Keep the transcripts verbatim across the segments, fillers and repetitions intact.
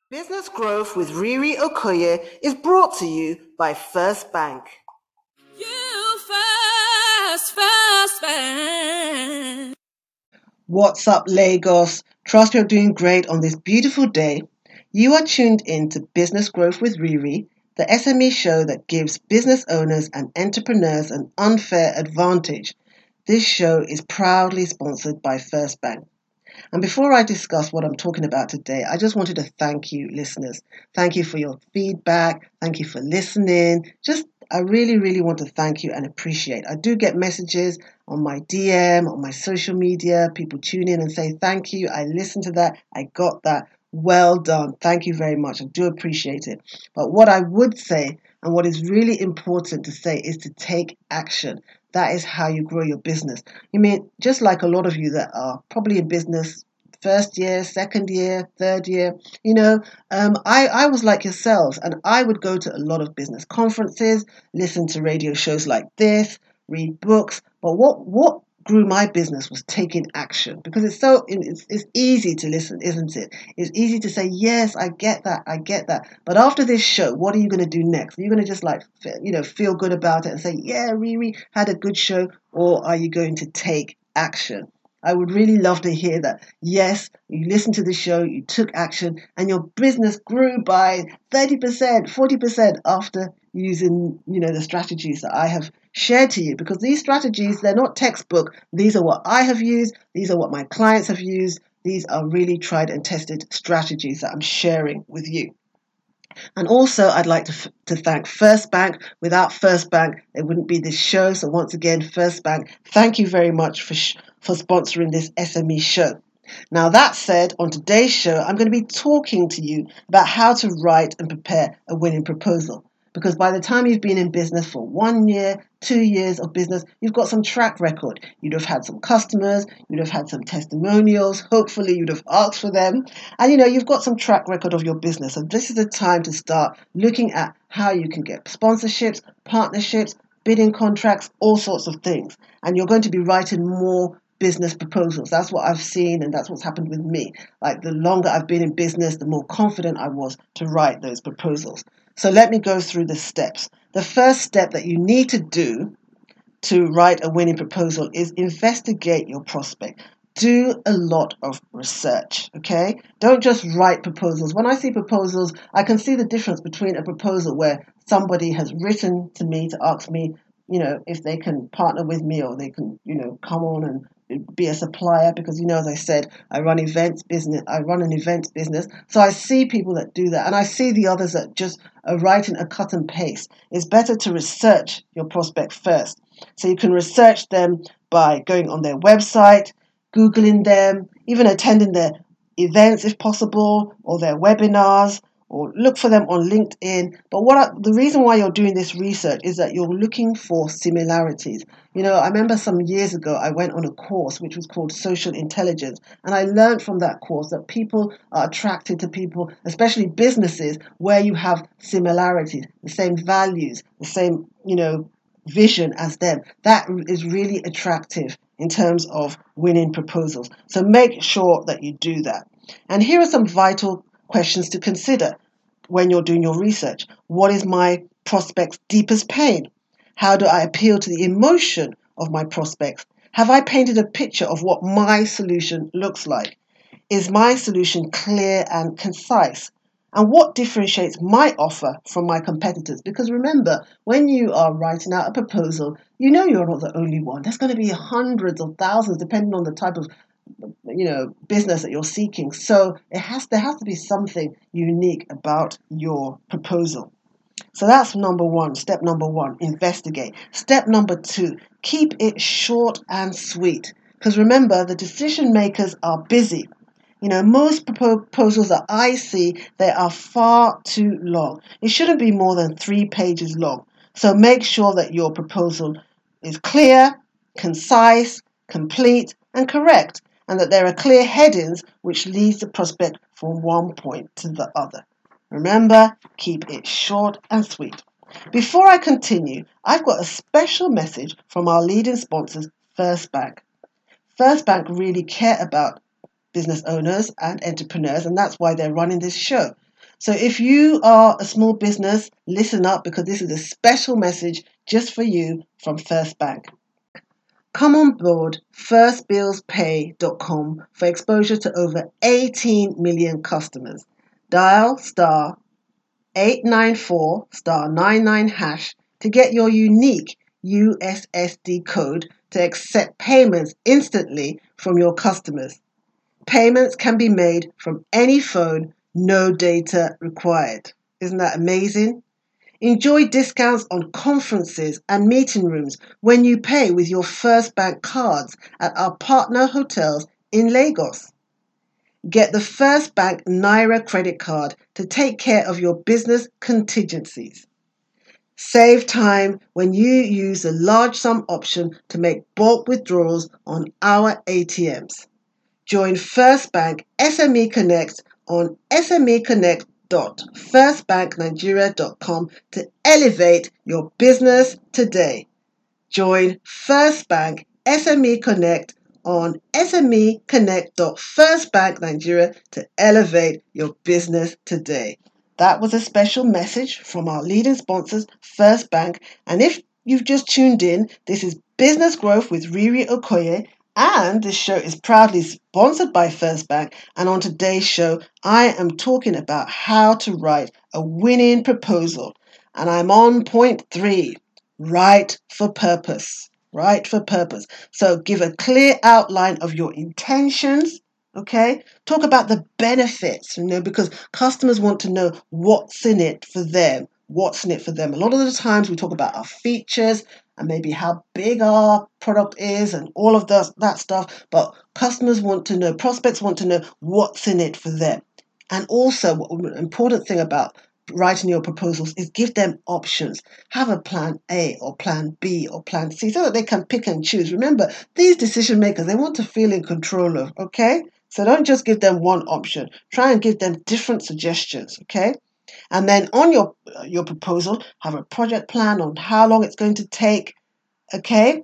Business Growth with Riri Okoye is brought to you by First Bank. You first, first bank. What's up, Lagos? Trust you're doing great on this beautiful day. You are tuned in to Business Growth with Riri, the S M E show that gives business owners and entrepreneurs an unfair advantage. This show is proudly sponsored by First Bank. And before I discuss what I'm talking about today, I just wanted to thank you, listeners. Thank you for your feedback. Thank you for listening. Just, I really, really want to thank you and appreciate. I do get messages on my D M, on my social media. People tune in and say, thank you. I listened to that. I got that. Well done. Thank you very much. I do appreciate it. But what I would say, and what is really important to say, is to take action. That is how you grow your business. You mean, just like a lot of you that are probably in business first year, second year, third year, you know, um, I, I was like yourselves, and I would go to a lot of business conferences, listen to radio shows like this, read books. But what, what grew my business was taking action, because it's so it's, it's easy to listen, isn't it? It's easy to say, yes, I get that, I get that. But after this show, what are you going to do next? Are you going to just like, you know, feel good about it and say, yeah, Riri had a good show? Or are you going to take action? I would really love to hear that. Yes, you listened to the show, you took action, and your business grew by thirty percent, forty percent after using, you know, the strategies that I have shared to you. Because these strategies, they're not textbook. These are what I have used. These are what my clients have used. These are really tried and tested strategies that I'm sharing with you. And also, I'd like to, to thank First Bank. Without First Bank, there wouldn't be this show. So once again, First Bank, thank you very much for, sh- for sponsoring this S M E show. Now, that said, on today's show, I'm going to be talking to you about how to write and prepare a winning proposal. Because by the time you've been in business for one year, two years of business, you've got some track record. You'd have had some customers, you'd have had some testimonials, hopefully you'd have asked for them. And you know, you've got some track record of your business. And this is the time to start looking at how you can get sponsorships, partnerships, bidding contracts, all sorts of things. And you're going to be writing more business proposals. That's what I've seen, and that's what's happened with me. Like, the longer I've been in business, the more confident I was to write those proposals. So let me go through the steps. The first step that you need to do to write a winning proposal is investigate your prospect. Do a lot of research, okay? Don't just write proposals. When I see proposals, I can see the difference between a proposal where somebody has written to me to ask me, you know, if they can partner with me, or they can, you know, come on and be a supplier, because, you know, as I said, I run events business, I run an events business. So I see people that do that, and I see the others that just are writing a cut and paste. It's better to research your prospect first. So you can research them by going on their website, Googling them, even attending their events if possible, or their webinars, or look for them on LinkedIn. But what I, the reason why you're doing this research is that you're looking for similarities. You know, I remember some years ago I went on a course which was called Social Intelligence, and I learned from that course that people are attracted to people, especially businesses, where you have similarities, the same values, the same, you know, vision as them. That is really attractive in terms of winning proposals. So make sure that you do that. And here are some vital questions to consider when you're doing your research. What is my prospect's deepest pain? How do I appeal to the emotion of my prospects? Have I painted a picture of what my solution looks like? Is my solution clear and concise? And what differentiates my offer from my competitors? Because remember, when you are writing out a proposal, you know you're not the only one. There's going to be hundreds of thousands, depending on the type of, you know, business that you're seeking. So it has there has to be something unique about your proposal. So that's number one, step number one, investigate. Step number two, keep it short and sweet. Because remember, the decision makers are busy. You know, most proposals that I see, they are far too long. It shouldn't be more than three pages long. So make sure that your proposal is clear, concise, complete, and correct, and that there are clear headings which leads the prospect from one point to the other. Remember, keep it short and sweet. Before I continue, I've got a special message from our leading sponsors, First Bank. First Bank really care about business owners and entrepreneurs, and that's why they're running this show. So if you are a small business, listen up because this is a special message just for you from First Bank. Come on board first bills pay dot com for exposure to over eighteen million customers. Dial star eight nine four star nine nine hash to get your unique U S S D code to accept payments instantly from your customers. Payments can be made from any phone, no data required. Isn't that amazing? Enjoy discounts on conferences and meeting rooms when you pay with your First Bank cards at our partner hotels in Lagos. Get the First Bank Naira credit card to take care of your business contingencies. Save time when you use the large sum option to make bulk withdrawals on our A T Ms. Join First Bank S M E Connect on s m e connect dot first bank nigeria dot com to elevate your business today. Join First Bank S M E Connect on s m e connect dot first bank nigeria to elevate your business today. That was a special message from our leading sponsors, First Bank. And if you've just tuned in, this is Business Growth with Riri Okoye. And this show is proudly sponsored by First Bank. And on today's show, I am talking about how to write a winning proposal. And I'm on point three, write for purpose. Write for purpose. So give a clear outline of your intentions. Okay, talk about the benefits, you know, because customers want to know what's in it for them. What's in it for them? A lot of the times we talk about our features and maybe how big our product is and all of the, that stuff. But customers want to know, prospects want to know what's in it for them. And also, an important thing about writing your proposals is give them options. Have a plan A or plan B or plan C so that they can pick and choose. Remember, these decision makers, they want to feel in control of, okay? So don't just give them one option. Try and give them different suggestions, okay? And then on your your proposal, have a project plan on how long it's going to take, okay?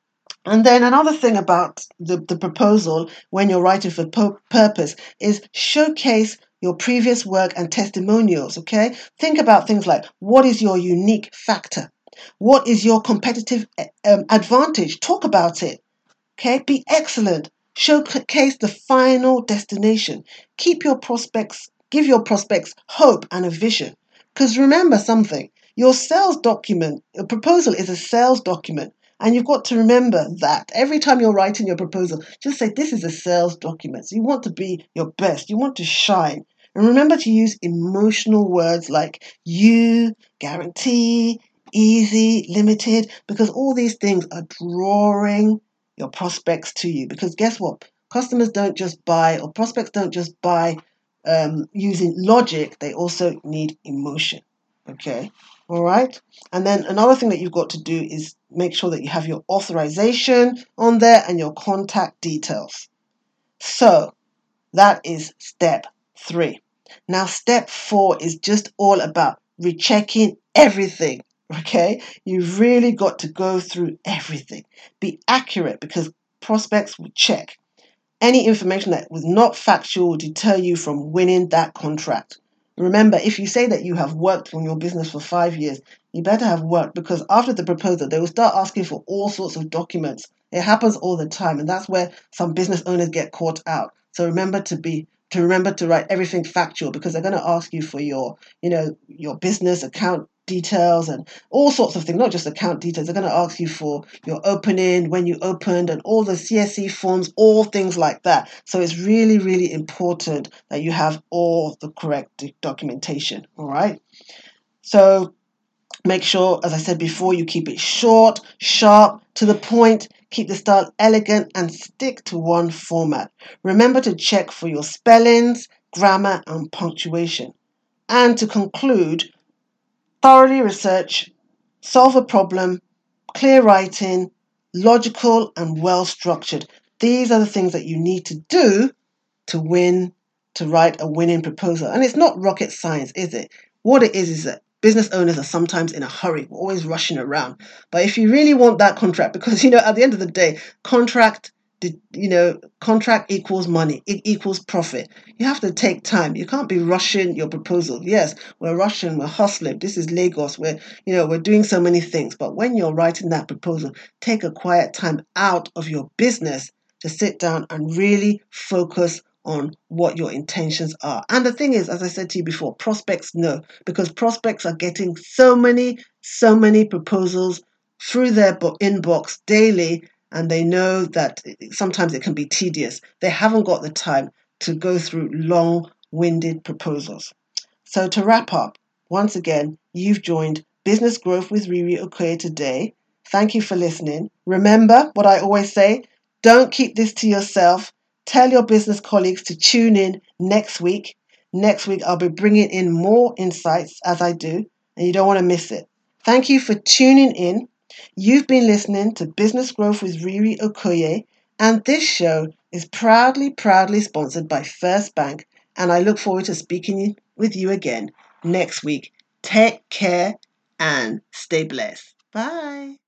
And then another thing about the, the proposal when you're writing for po- purpose is showcase your previous work and testimonials, okay? Think about things like, what is your unique factor? What is your competitive um, advantage? Talk about it, okay? Be excellent. Showcase the final destination. Keep your prospects, give your prospects hope and a vision. Because remember something, your sales document, your proposal is a sales document. And you've got to remember that every time you're writing your proposal, just say this is a sales document. So you want to be your best. You want to shine. And remember to use emotional words like you, guarantee, easy, limited, because all these things are drawing your prospects to you. Because guess what? Customers don't just buy, or prospects don't just buy um, using logic. They also need emotion. Okay. All right. And then another thing that you've got to do is make sure that you have your authorization on there and your contact details. So that is step three. Now, step four is just all about rechecking everything. Okay. You've really got to go through everything. Be accurate because prospects will check. Any information that was not factual will deter you from winning that contract. Remember, if you say that you have worked on your business for five years, you better have worked because after the proposal, they will start asking for all sorts of documents. It happens all the time, and that's where some business owners get caught out. So remember to be to remember to write everything factual because they're going to ask you for your, you know, your business account details and all sorts of things, not just account details. They're going to ask you for your opening, when you opened, and all the C S E forms, all things like that. So it's really, really important that you have all the correct documentation. All right. So make sure, as I said before, you keep it short, sharp, to the point, keep the style elegant, and stick to one format. Remember to check for your spellings, grammar, and punctuation. And to conclude, thoroughly research, solve a problem, clear writing, logical and well structured. These are the things that you need to do to win, to write a winning proposal. And it's not rocket science, is it? What it is is that business owners are sometimes in a hurry, always rushing around. But if you really want that contract, because, you know, at the end of the day, contract The, you know, contract equals money, it equals profit. You have to take time. You can't be rushing your proposal. Yes, we're rushing, we're hustling. This is Lagos. We're, you know, we're doing so many things. But when you're writing that proposal, take a quiet time out of your business to sit down and really focus on what your intentions are. And the thing is, as I said to you before, prospects know, because prospects are getting so many, so many proposals through their inbox daily, and they know that sometimes it can be tedious. They haven't got the time to go through long-winded proposals. So to wrap up, once again, you've joined Business Growth with Riri Okoye today. Thank you for listening. Remember what I always say, don't keep this to yourself. Tell your business colleagues to tune in next week. Next week, I'll be bringing in more insights as I do, and you don't want to miss it. Thank you for tuning in. You've been listening to Business Growth with Riri Okoye, and this show is proudly, proudly sponsored by First Bank, and I look forward to speaking with you again next week. Take care and stay blessed. Bye.